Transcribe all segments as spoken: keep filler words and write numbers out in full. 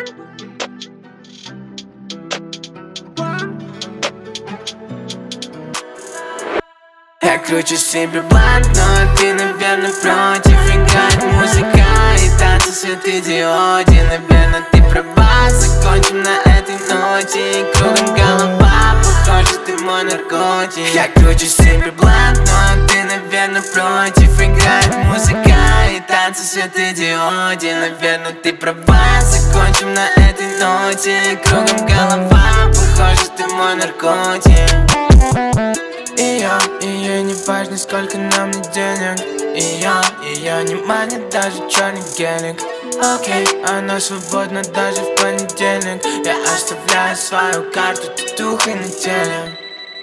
Я кручу себе бланк, но ты, наверное, против. Играет музыка и танцы, свет идиоти. Наверное, ты права, закончим на этой ноте. И кругом голова, похоже, ты мой наркотик. Я кручу себе бланк, но ты, наверное, против. Играет музыка и танцы, свет идиоти. Наверное, ты права, закончим на этой ноте. И кругом голова, похоже, ты мой наркотик. И я, и ей не важно, сколько нам не денег. И я, и я не манит даже черный гелик. Окей, она свободна даже в понедельник. Я оставляю свою карту татухой на теле.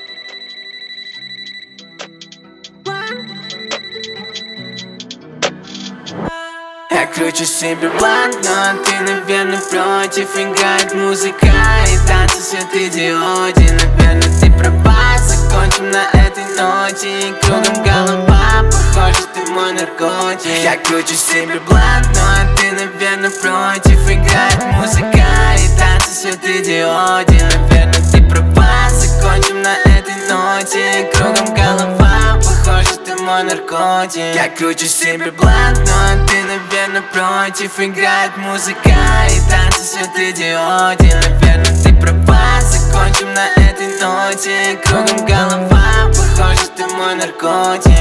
Я кручу себе бланк, но ты, наверное, против. Играет музыка и танцы, свет идиоти. Наверное, ты права, закончим на этой ноте. И кругом голова, похоже, ты мой наркотик. Я кручу себе бланк, но ты, наверное, против. Играет музыка и танцы, свет идиоти. Наверное, ты права, закончим на этой ноте. И кругом голова, похоже, ты мой наркотик. Я кручу себе бланк, но ты, наверное, против. Играет музыка и танцы, свет идиоти. Наверное, ты права, закончим на этой ноте. И кругом голова, похоже, ты мой наркотик.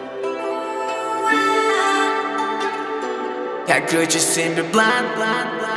Я кручу себе бланк, бланк, бланк.